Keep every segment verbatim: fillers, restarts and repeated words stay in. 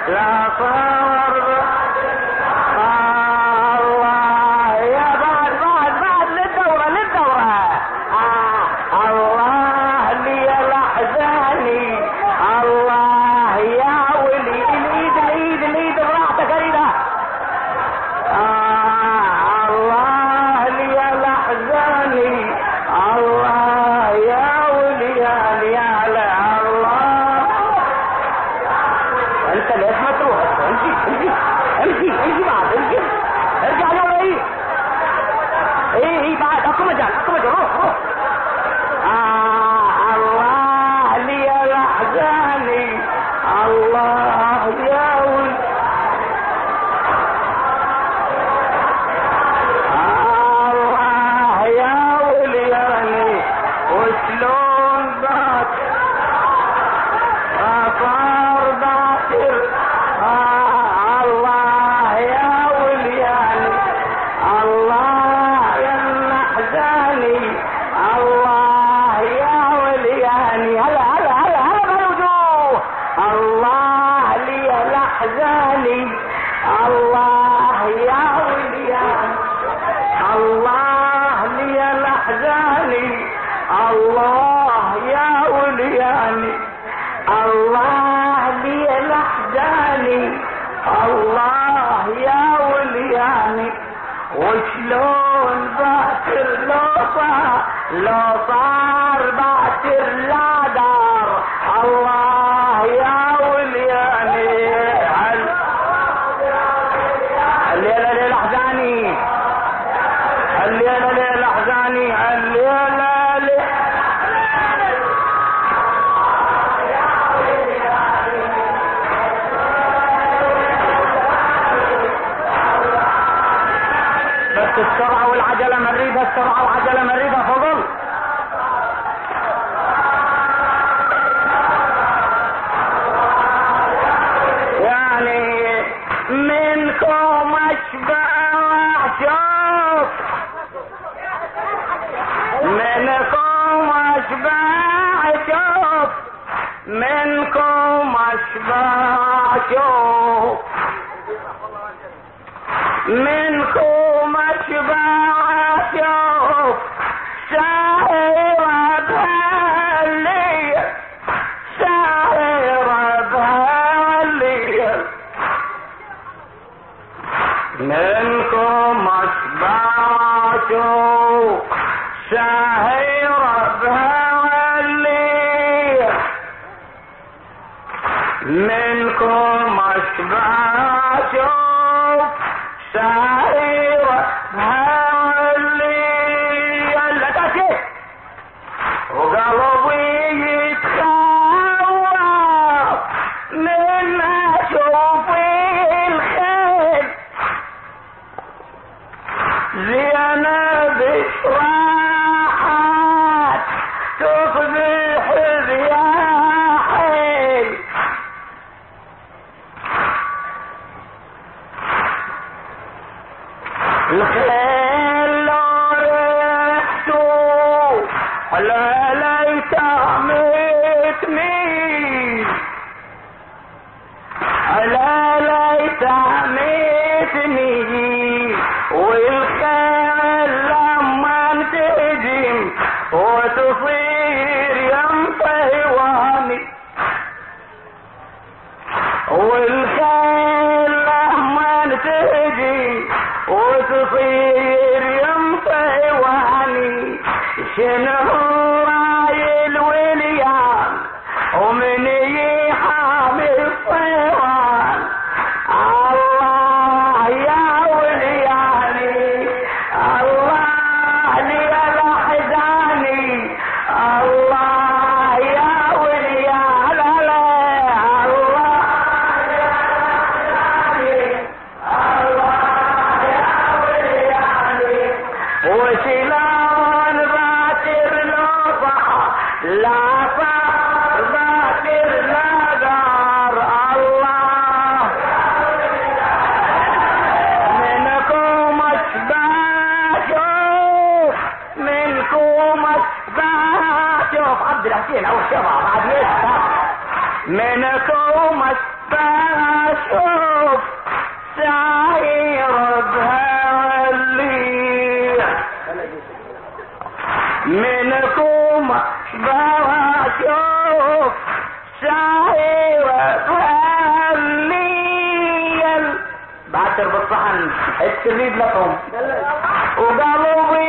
لا صار الله يا بعد بعد بعد للدورة للدورة آه الله لي الأحزاني الله يا ولي الإيد الإيد الإيد براحتك أريدها آه الله لي الأحزاني الله يا ولي يا يا الله انت ليش ما تروح امشي امشي امشي امشي بعد امشي ارجع يا ولي ايه ايه بعد اكو مجال اكو مجال روح روح آه الله لي الاحزاني الله يا ولي الله يا ولياني وشلون ذاك صار باكر آه الله يا ولياني الله يا احزاني الله يا ولياني هلا هلا هلا هلا بالوجوه الله لي الاحزاني الله يا ولياني الله لي الاحزاني الله يا ولياني الله لي الاحزاني الله يا ولياني وشلون باكر لو صار لو صار باكر لا دار الله يا ولياني الليلة ليلة احزاني الليلة ليلة احزاني الليلة ليلة بس السرعة والعجلة مريدها السرعة والعجلة مريدها فضل يعني منكم اشبع شوف منكم اشبع شوف منكم اشبع شوف منكم اشبع شوف ساهرة بهالليل ساهرة بهالليل منكم اشبع شوف ساهرة بهالليل منكم اشبع شوف ساهرة بهالليل لا تأتي وقلبي يتخوف من اشوف الخيل زينب راحت تفضح رياحي الخيل لو ريحتو لا ليت عميتني لا ليت عميتني والخيل لما تهجم وتصير يم طيواني والخيل لما تهجم وتصير يم طيواني شنو راي الوليان ومن يحامي الصيوان الله يا ولياني الله لي الاحزاني الله يا وليان لا لا الله يا الاحزاني الله يا ولياني وشلون باكر لو صحى لا صار باكر لا دار الله منكم اشبع شوف منكم اشبع شوف عبد الحسين او الشباب بعد يسمع منكم اشوف سعير بهاللي منكم اشوف سعير بهاللي بعد بالصحن التريد لكم وقلبي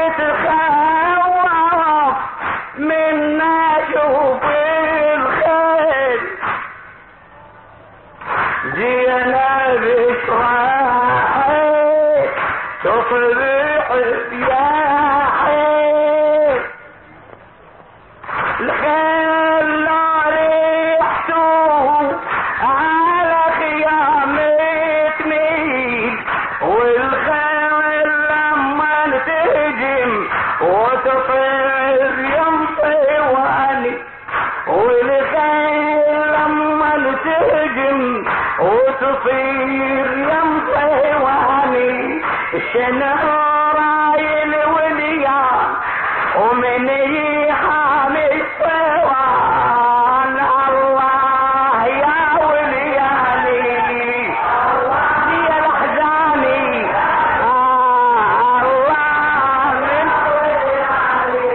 يتخوف من اشوف الخير جينا بشراحي تصبح بياحي الخير لا ريحته على خيامة ميل والخير لما تهجم وتصير ينطواني والخير لما تهجم وتصير ينطواني الشنهار الوليان ومن يحامي الصوان الله يا ولياني الله يا الاحزاني آه الله من ولياني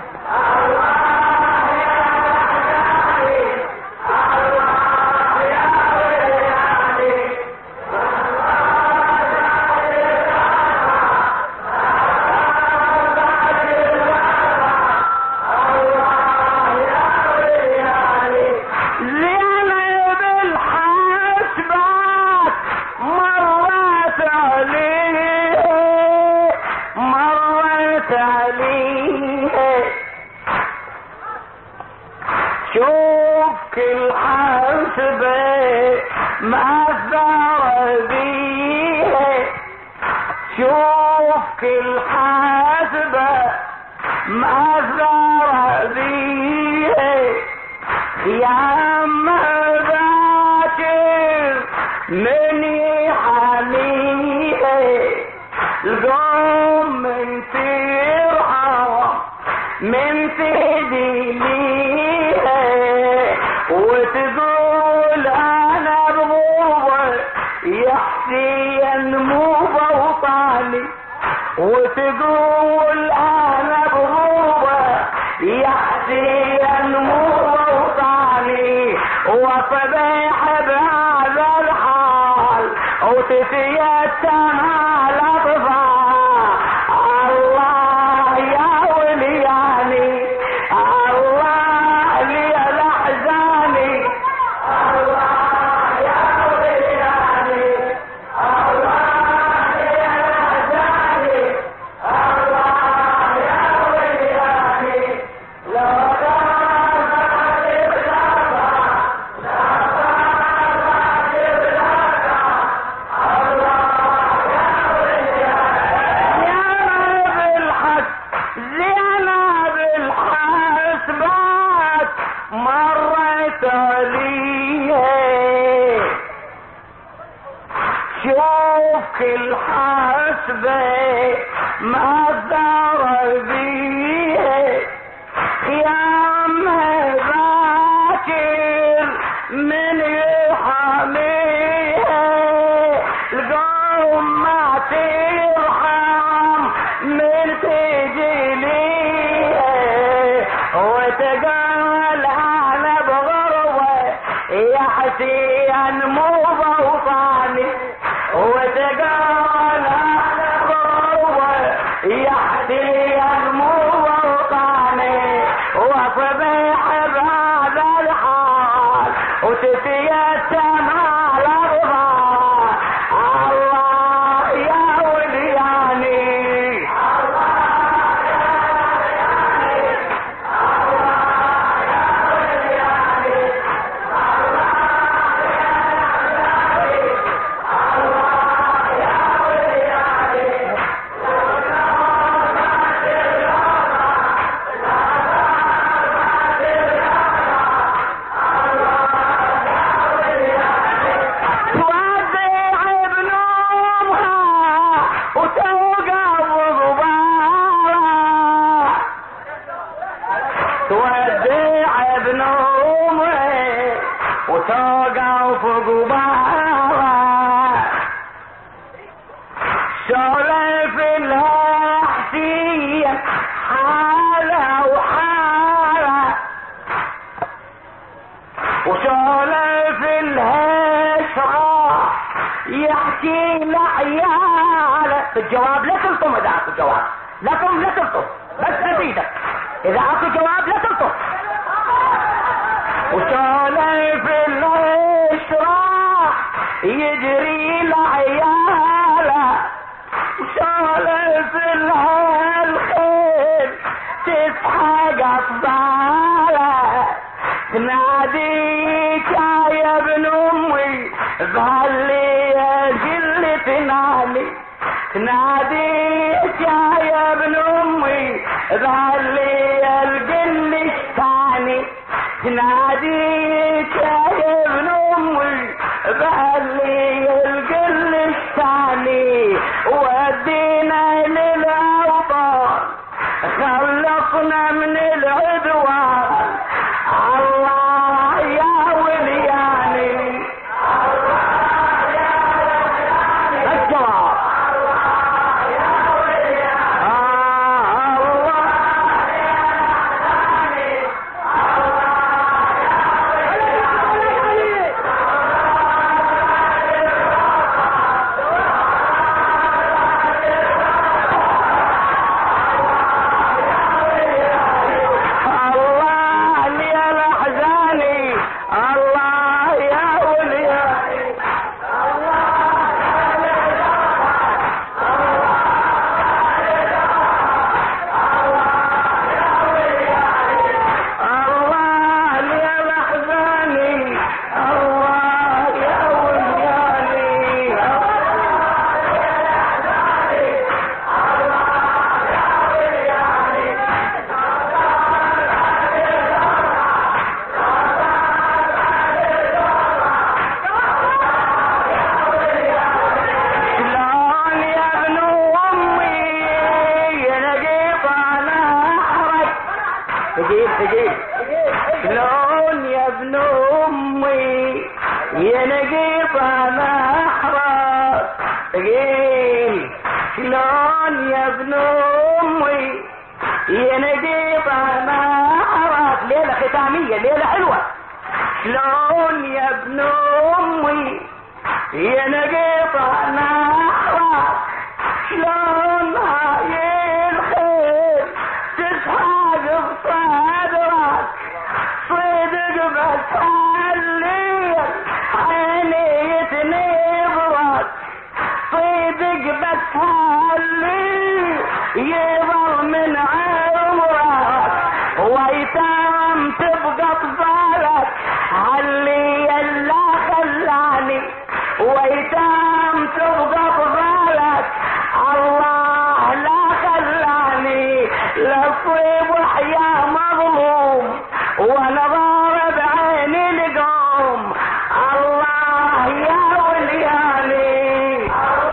الله يا الاحزاني الله يا ولياني زينب الحسبات مرت عليه مرت عليه شوف كل حسبة مأثر بيه شوف كل حسبة مأثر بيه يا مذاكر من يحميه القوم من ترحم من تهدي وتقول انا بغوبة يا حسين مو بوطاني وتقول انا بغوبة يا حسين مو بوطاني وصبيح بهذا الحال وتتيتم على الاطفال الله يا ولياني الله لي الاحزاني الله يا ولياني الله لي الاحزاني الله يا ولياني لا مرت عليه شوف كل حسبة ما ضر بيه يا مذاكر من يحميه القوم ما ترحم من تجليه وتقال انا بغربة يا حسين مو بوطاني وتقال انا بغربة يا حسين مو بوطاني وصبيح بهذا الحال وتتيتم على الارض الله يا ولياني وتوقف قبارة سولف لها حسين حالة وحالة وسولف لها شراح يحكي لعياله. الجواب لا تلطم اذا اكو جواب، لا تلطم لا تلطم بس نزيدك اذا اكو جواب لا تلطم. وسولف الاشراح يجري لعياله وسولف لها الخيل تسحق اطفاله تناديك يا ابن امي بهاللي جل تنالي تناديك يا ابن امي بهاللي الجل الثاني تناديك يا ابن امي بهاللي الجل الثاني ودينا للاوطان خلصنا من العدوان. الله يا ولياني الجواب شلون يا ابن امي ينقيط انا احرق ثقيل شلون يا ابن امي ينقيط انا احرق. ليلة ختامية ليلة حلوة. شلون يا ابن امي ينقيط انا احرق شلون هاي الخير تسحق بصدرك صدق بس الليل عيني يتنبرك صدق بس الليل يضل من عمرك ويتام تبقى طفالك علي اللي خلاني ويتام تبقى طفالك الله لا خلاني لصيب وحيا مظلوم وانا ضارب عيني لقوم. الله يا ولياني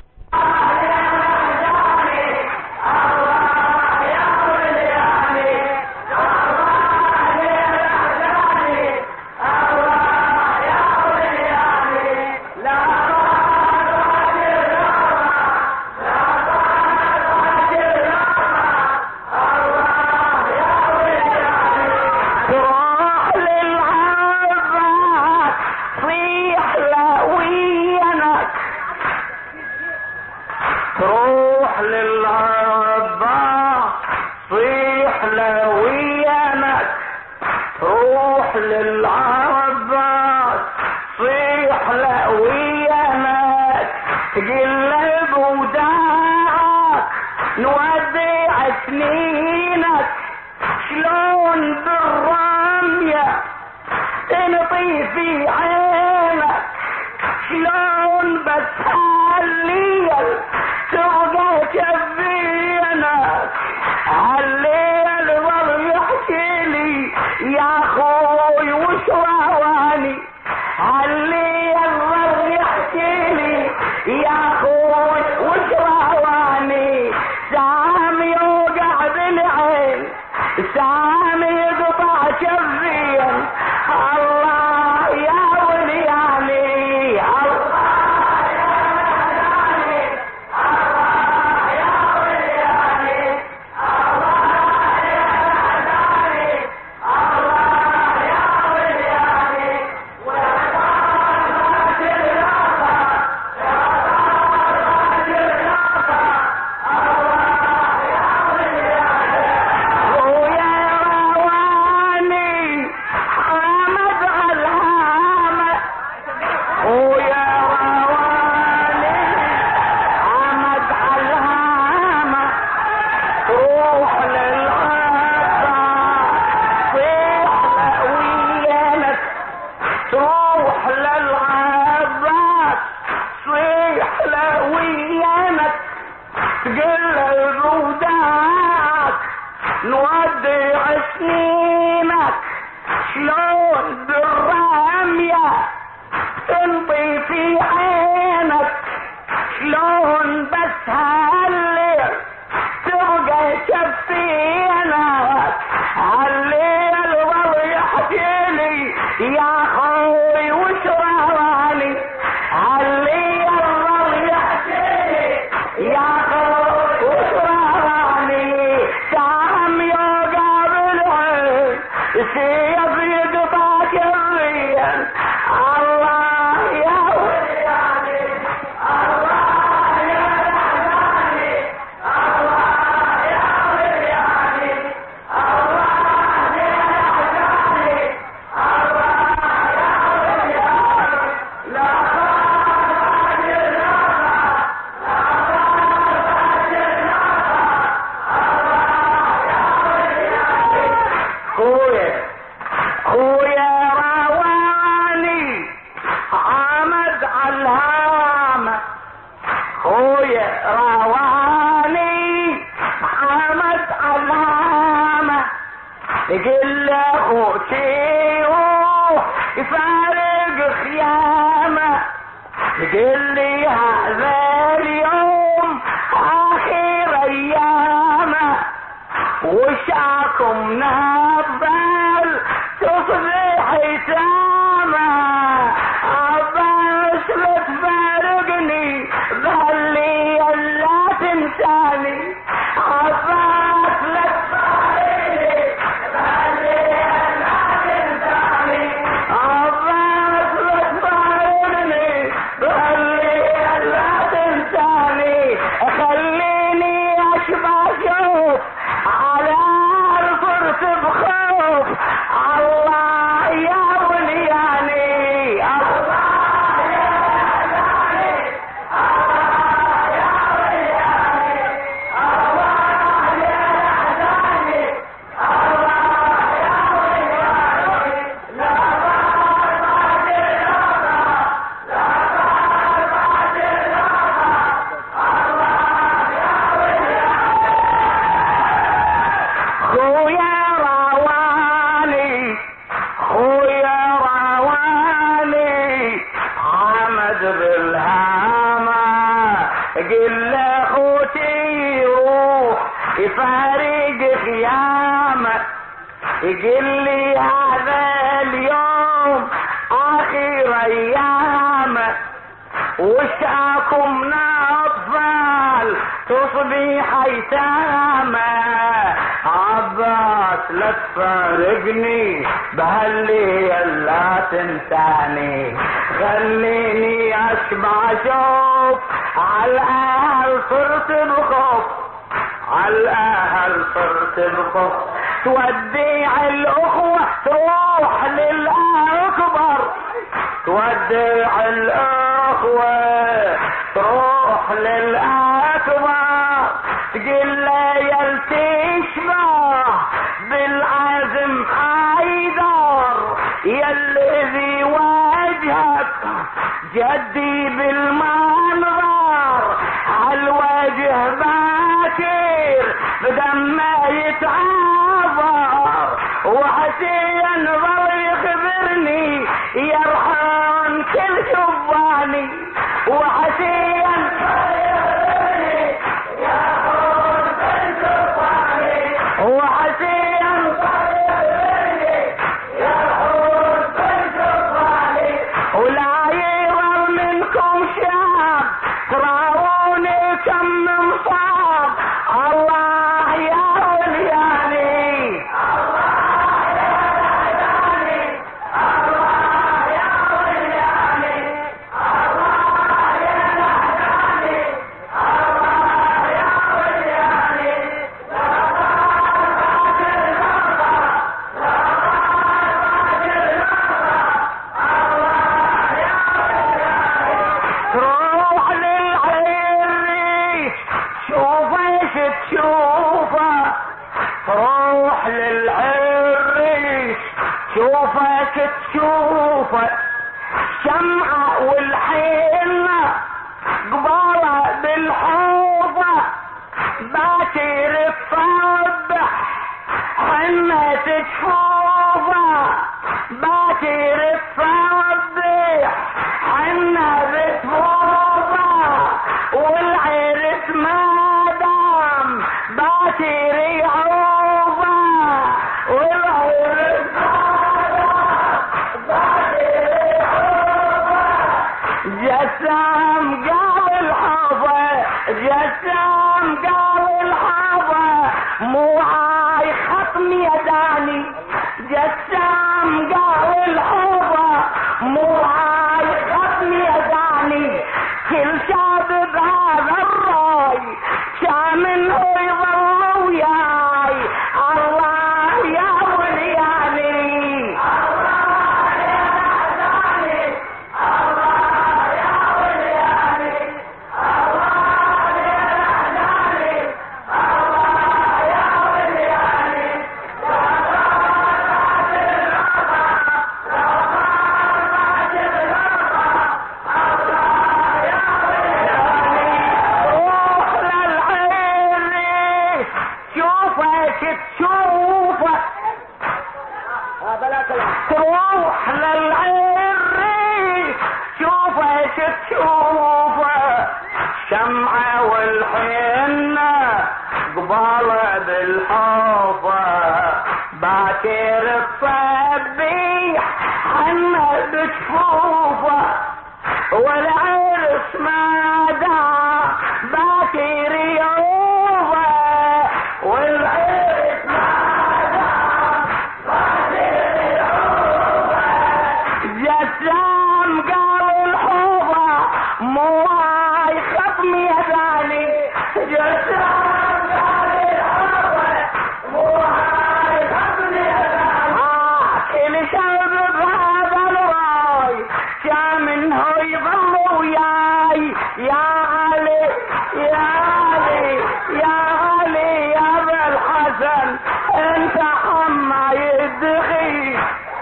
تروح للعباس صيح لويانك تروح للعباس صيح لويانك تقلب وداعك نودع سنينك شلون بالرمية تنطي في عينك شلون بس هالليل تبقى كبينك هالليل ظل يحكي لي يا اخوي وش رواني هالليل ظل يحكي لي يا اخوي وش رواني سام يوقع بالعين سام يقطع شفين. الله يا ولي نودع سنينك شلون بالرمية تنطي في عينك شلون بس هالليل تبقى شفتينك هالليل ظل يحكيلي يا خوي وش راني هالليل ظل يحكيلي يا خوي وش راني سهم يوقع بالعين سيف يقطع كريا الله يا ويلي الله يا رحماني الله يا ويلي الله يا رحماني الله يا ويلي لا خرج النار لا خرج النار الله يا ويلي خويا خويا رواني عمد علامة خويا رواني عمد علامة يقول اخوتي يفارق خيامة يقول لي هذا اليوم اخر ايامه وشاكم نبال تصبح يتامى عباس لا تفارقني بهاللي لا تنساني عباس لا تفارقني بهاللي لا تنساني عباس لا تفارقني بهاللي لا تنساني خليني اشبع شوف على الفرس بخوف الله يا ولياني الله يا ولياني الله يا ولياني الله يا ولياني الله يا ولياني لا بعد الهوى لا بعد الهوى الله يا ولياني خويا رواني خويا رواني عمد بالهامة قل لاخوتي روح يفارق خيامة يقول لي هذا اليوم اخر ايامه وشاكم اطفال تصبح ايتامه عباس لا تفارقني بهاللي لا تنساني خليني اشبع شوف على الاهل صرت بخوف على الاهل صرت بخوف توديع الاخوة تروح للاكبر توديع الاخوة تروح للاكبر تقول له يلتشبه بالعزم حيدر يالذي وجهك جدي بالمنظر عالوجه باكر بدمه يتعافر وحسين ظل يخبرني يرحم كل شباني وحسين وحسين ولا يظل منكم شاب تراوني كم مصاب الله يا ولياني الله يا ولياني الله يا ولياني الله يا ولياني الله يا ولياني تروح للعريس شوف ايش تشوفه تروح للعريس شوف ايش تشوفه شمعة والحنة قبالة بالحوضة باكر الصبح جسام قال الحظة جسام قال الحظة مو هاي خطم يداني جسام قال الحظة مو هاي خطم يداني كل شاب بهذا الراي كامن هو يظل وياي الله يا ولياني تروح للعري شوفه تشوفه شمعة والحنة قبالة بالحوفة باكر تصبيح حنة بجفوفه والعرس مادا باكر يوفه والعرس جسام قال الحوضة مو هاي خطم يداني جسام قال الحوضة مو هاي خطم يداني آه كل شاب بهذا الراي كامن هو يظل وياي يا علي يا علي يا علي يا ابا الحسن انت حما يدغي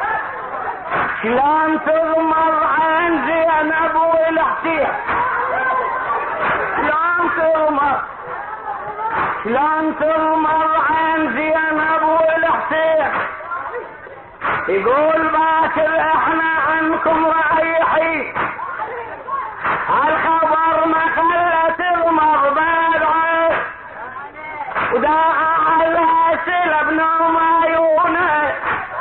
شلون تغمر عين زينب والحسين شلون تغمر شلون تغمر عين زينب والحسين يقول باكر احنا عنكم رايحين الخبر ما خلى تغمر بدعه وداعى على سلب نوم عيونه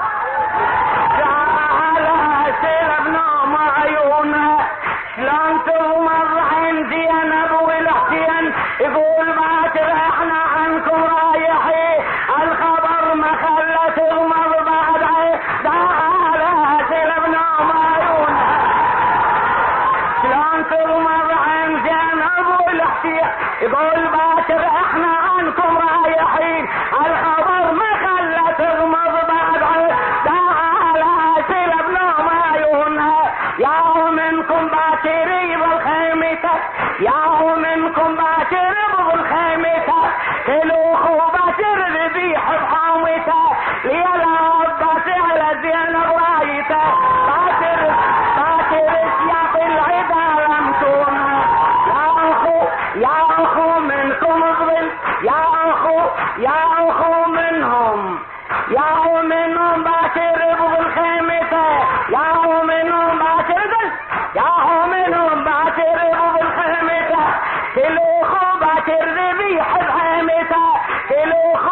شلون تغمر عين زينب والحسين يقول باكر احنا عنكم رايحين الخبر ما خلى تغمر بعد دعالة سلب نوم عيونها شلون تغمر عين زينب والحسين يقول باكر احنا عنكم رايحين الخبر ما خلى تغمر بعد دعالة سلب نوم عيونها يا منكم باكر بالخيمة يا منكم باكر بالخيمة كلوخ باكر ذبيح بحومته ليلا عباس على زينب رايته باكر باكر سياق العدا لمتونه يا اخو يا اخو منكم ظل يا اخو يا اخو منهم يا منهم باكر بالخيمة يا منهم باكر يا منهم باكر بالخيمة كلوخ باكر ذبيح بحيمته كلوخ